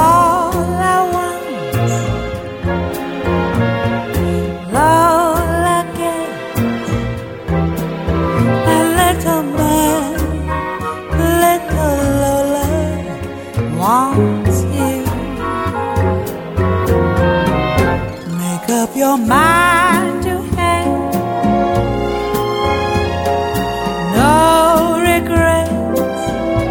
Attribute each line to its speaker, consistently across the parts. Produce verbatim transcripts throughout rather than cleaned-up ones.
Speaker 1: all I want. Lola gets a little man, little Lola wants you. Make up your mind to have no regrets.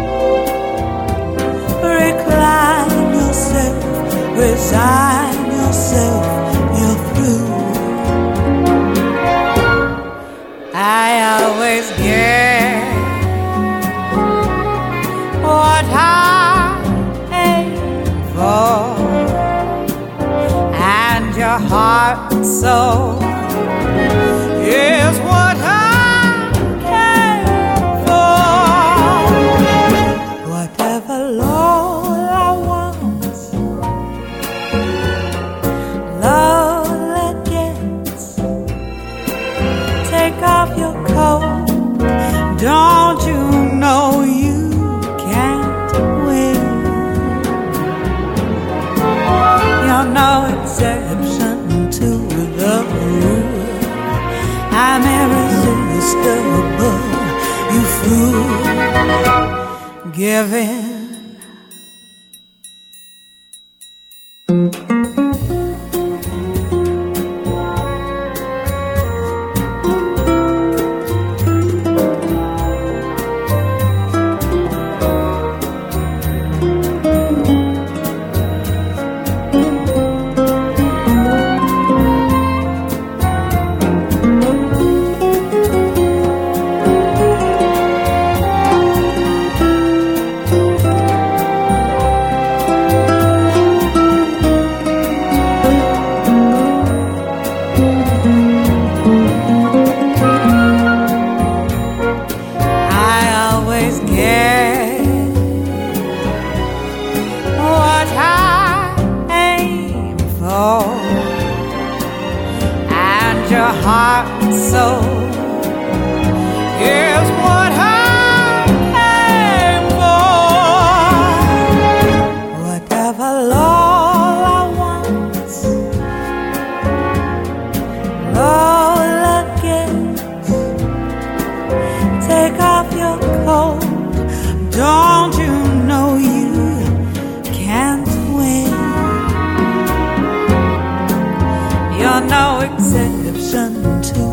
Speaker 1: Recline yourself, resign yourself, you're through. I always get what I aim for, and your heart and soul is what I came for. Whatever Lola wants, Lola gets. Take off your coat, don't you know you can't win? You're no exception to the rule. I'm irresistible, you fool. Give in. And your heart and soul is what I came for. Whatever Lola wants, Lola gets. Take off your coat, don't you know you can't win? You're no exception to